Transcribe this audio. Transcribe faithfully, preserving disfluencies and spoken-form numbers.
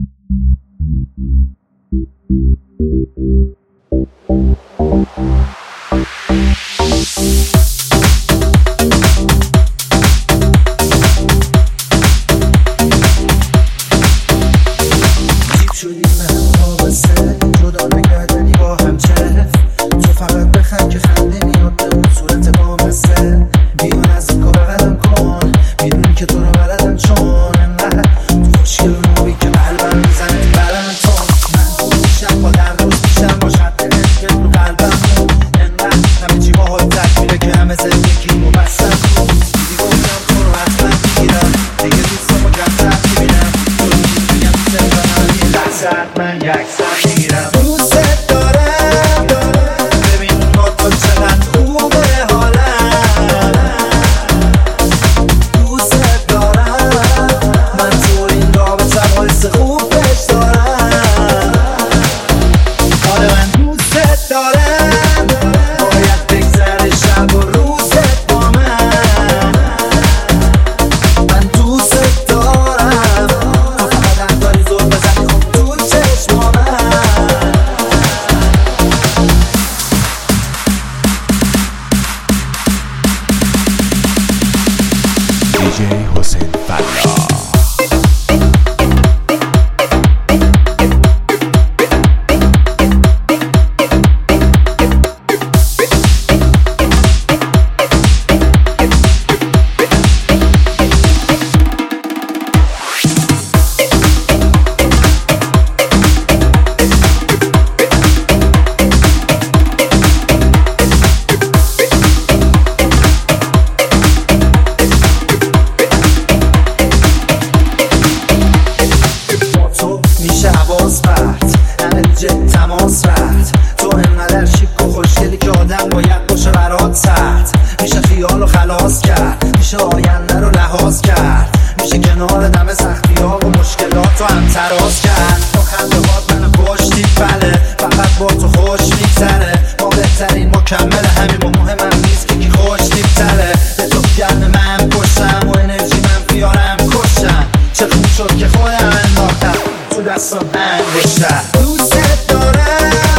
من یک سر میگیرم دوست دارم ببین با تو چقدر خوبه حالم دوست دارم من تو این رابطه حس خوب بهش دارم آره من دوست دارم باید بگذره شب و روزت با من من دوست دارم تو فقط هم داری زور بزنی خوب تو چشم دیجی حسین فلاح تماس رد تو انقدر شیک و خوشگلی که آدم باید باشه برات سرد میشه خیال و خلاص کرد میشه آینده رو لحاظ کرد میشه کنار دم سختی ها و مشکلات رو هم تراز کرد با خنده هات منو کشتی بله فقط با تو خوش میگذره ما بهترین مکمل همین و مهمم نیست که کی خوش دیبتره به تو گرم من پشتم و انرژی من بیارم کشتم چه خوب شد که خودم انداختم تو دستم انگشتم دوست دارم